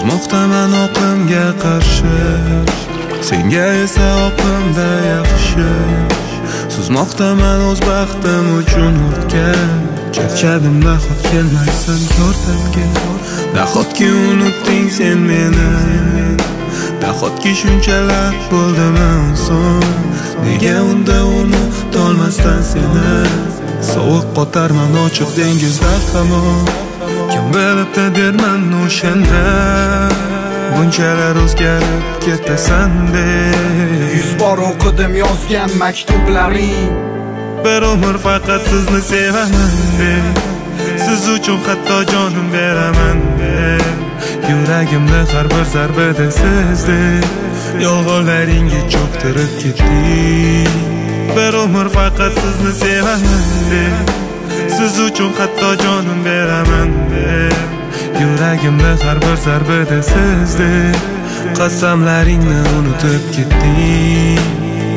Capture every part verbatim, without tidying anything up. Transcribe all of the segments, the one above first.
Suzmoqdaman oqimga qarshi, senga esa oqimda yaxshi. Suzmoqdaman o'z baxtim uchun o'tgan, charchadim nahot kelmaysan yordamga. Nahotki unutding sen meni, nahotki shunchalar bo'ldimi oson. Nega unda unutolmasdan seni, sovuq qotarman ochiq dengizda hamon. Kim bilibdi derman o'shanda, bunchalar o'zgarib ketasan deb. Yuz bor o'qidim yozgan maktublaring, bir umr faqat sizni sevaman deb. Siz uchun hatto jonim beraman deb. Yuragimda har bir zarbada sizdek, yolg'onlaringga cho'ktirib ketdik. Bir umr faqat sizni sevaman deb. Siz uchun hatto jonim beraman deb. Yuragimda har bir zarbada sizdek, qasamlaringni unutib ketdik.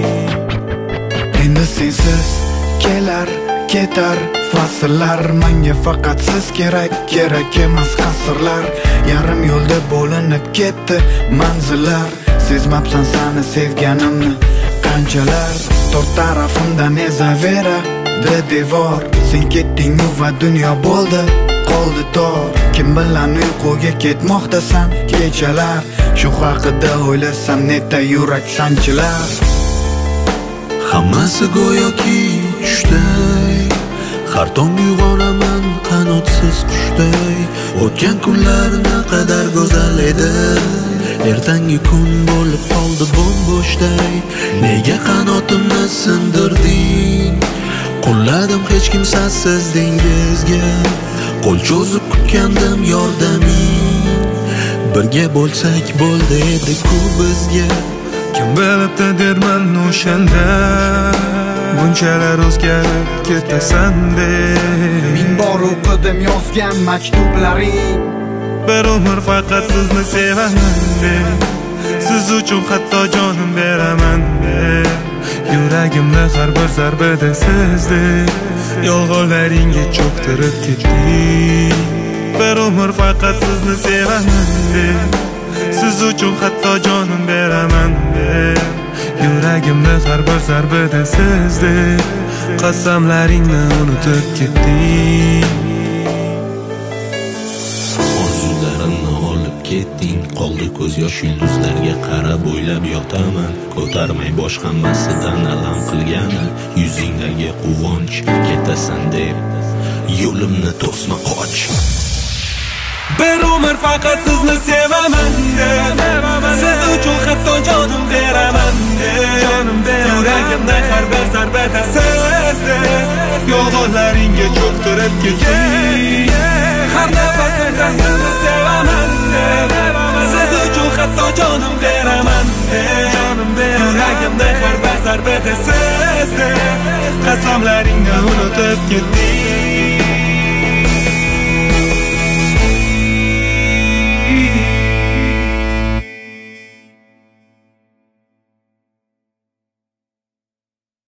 Endi sensiz kelar ketar fasllar, menga faqat siz kerak, kerak emas qasrlar. Yarim yo'lda bo'linib ketdi manzillar, sezmabsan seni sevganimni qanchalar. To'rt tarafimdan ezavera de devor, sen ketding va dunyo bo'ldi qoldi tor. Kim bilan uyquga ketmoqdasan kechalar, shu haqida o'ylasam neta yurak sanchilar. Hammasi go'yoki tushday, har tong uyg'onaman qanotsiz qushday. O'tgan kunlar naqadar go'zal edi, ertangi kun bo'lib qoldi bo'm-bo'shday. Nega qanotimni sindirding, qo'lladim hech kimsasiz dengizga. Qo'l cho'zib kutgandim yordaming, birga bo'lsak bo'ldi edi-ku bizga. Kim bilibdi derman o'shanda, bunchalar o'zgarib ketasan deb. Ming bor o'qidim yozgan maktublaring, bir umr faqat sizni sevaman deb. Siz uchun hatto jonim beraman deb. Yuragimda har bir zarbada sizdek, yolg'onlaringga cho'ktirib ketdik. Bir umr faqat sizni sevaman deb. Siz uchun hatto jonim beraman deb. Yuragimda har bir zarbada sizdek, qasamlaringni unutib ketdik. Orzularimni olib ketding, qoldi ko'z yosh yulduzlarga qarab o'ylab yotaman. Ko'tarmay bosh hammasidan alam qilgani, yuzingdagi quvonch ketasan deb yo'limni to'sma qoch. Bir umr faqat sizni sevaman deb. Siz uchun hatto jonim beraman deb. Yuragimda har bir zarbada sizdek, yolg'onlaringga cho'ktirib ketdik. Har nafasimda sizni sevaman deb. Siz uchun hatto jonim beraman deb. Yuragimda har bir zarbada sizdek, qasamlaringni unutib ketdik.